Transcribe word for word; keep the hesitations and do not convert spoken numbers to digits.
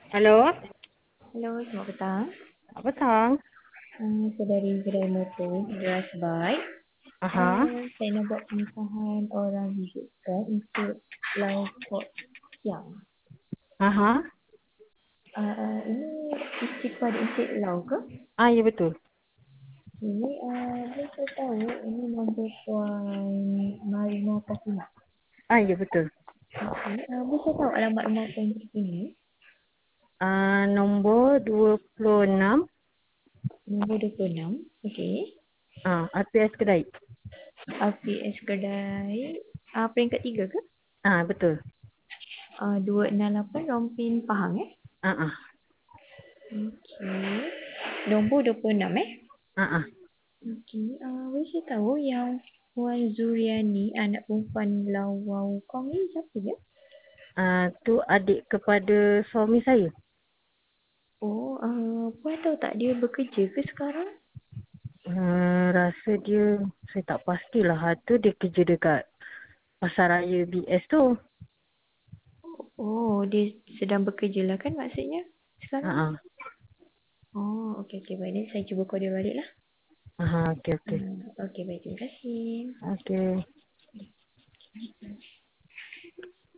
Halo, Hello, selamat petang. apa tang? Uh, saya dari Gerai Motor, Gerai Sebaik. Aha, Uh, saya nak buat pernikahan orang hijaukan untuk lauk kok siang. aha. Uh, uh, ini isi pada encik lau ke? Ah, ya betul. Ini uh, boleh saya tahu ini nombor Puan Marina Kasina. Ah, ya betul. Okay. Uh, boleh saya tahu alamat rumah Puan ini? Ah, nombor dua puluh enam. Nombor dua puluh enam. Okey. Ah, R P S Kedai. R P S Kedai. Uh, peringkat tiga ke? Ah, betul. Uh, dua enam lapan Rompin Pahang eh? Ah, ah. Okey. Nombor dua puluh enam eh? Ah, ah. Okey. Uh, boleh saya tahu yang Puan Zuriani, anak perempuan Lawau Kong ni siapa dia? Ah, tu adik kepada suami saya. Oh, uh, Puan tahu tak dia bekerja ke sekarang? Ah, rasa dia, saya tak pastilah. Ha, tu dia kerja dekat Pasar Raya B S tu. Oh, dia sedang bekerja lah kan maksudnya Ah, sekarang ni? ah. Oh, okey, okey. Baik, ni saya cuba call dia balik lah. Aha, okey, okey. Hmm, okey, baik. Terima kasih. Okey.